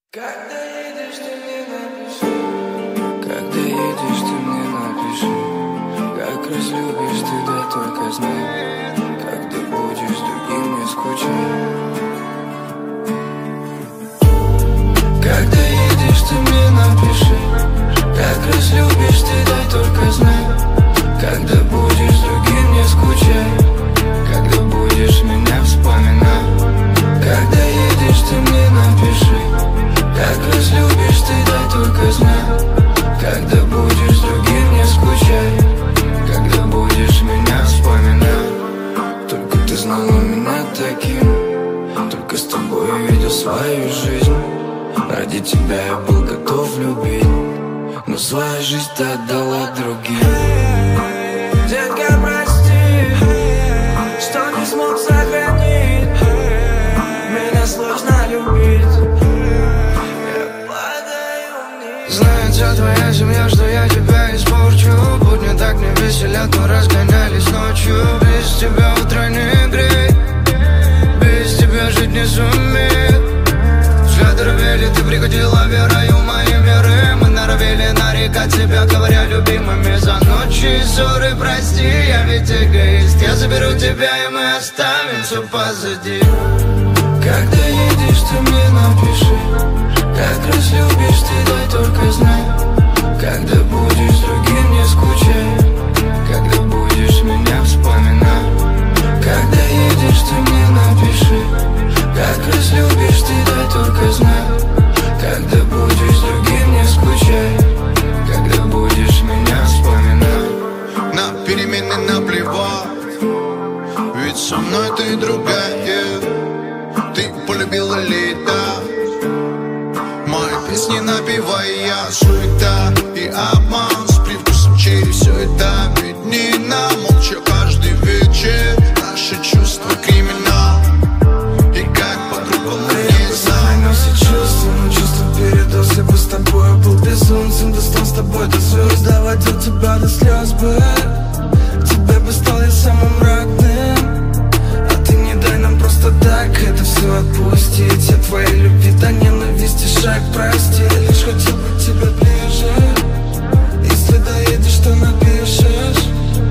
Когда едешь, ты мне напиши. Когда едешь, ты мне напиши. Как разлюбишь ты, да только знай. Когда будешь с другим, не скучай. Когда едешь, ты мне напиши. Как разлюбишь ты, да только знай. Когда будешь с другим, не скучай. Когда будешь меня вспоминать. Когда едешь, ты мне напиши. Как разлюбишь ты, дай только знай. Когда будешь с другим, не скучай. Когда будешь меня вспоминать. Только ты знала меня таким. Только с тобой я видел свою жизнь. Ради тебя я был готов любить. Но свою жизнь ты отдала другим. Детка, прости, что не смог сохранить. Меня сложно любить. Знает вся твоя семья, что я тебя испорчу. Будни так не веселят, но разгонялись ночью. Без тебя утро не греет. Без тебя жить не сумеет. Взгляды рвели, ты приходила верою в мои миры. Мы норовили нарекать себя, говоря любимыми. За ночи и ссоры прости, я ведь эгоист. Я заберу тебя, и мы оставим все позади. Когда едешь, ты мне напиши. Как разлюбишь ты, дай только знай. Когда будешь с другим, не скучай. Когда будешь меня вспоминать. Когда едешь, ты мне напиши. Как разлюбишь ты, дай только знай. Когда будешь с другим, не скучай. Когда будешь меня вспоминать. На перемены наплевать, ведь со мной ты другая. Ты полюбила лето. Мои песни напевая, суета и обман с привкусом черри. Все это виднее, молча каждый вечер. Наши чувства криминал, и как по-другому не знаю. Но все чувства, но чувства передос. Я бы с тобой был безумцем. Достал с тобой до звезд, доводил тебя до слез бы. Тебе бы стал я самым родным. А ты не дай нам просто так это все отпустить. Я твоей любви до ненависти шаг прости. Лишь хотел быть тебе ближе. Если доедешь, то напишешь.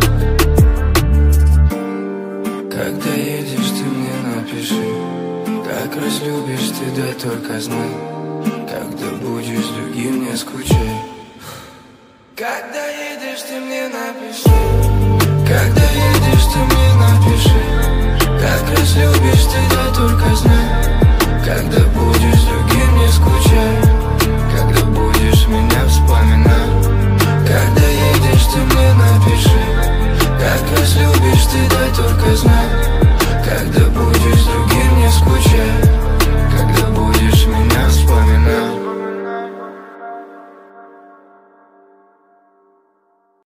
Когда едешь, ты мне напиши. Как разлюбишь ты, дай только знай. Когда будешь с другим, не скучай. Когда едешь, ты мне напиши. Когда едешь, ты мне напиши. Как разлюбишь ты, дай только знай. Когда будешь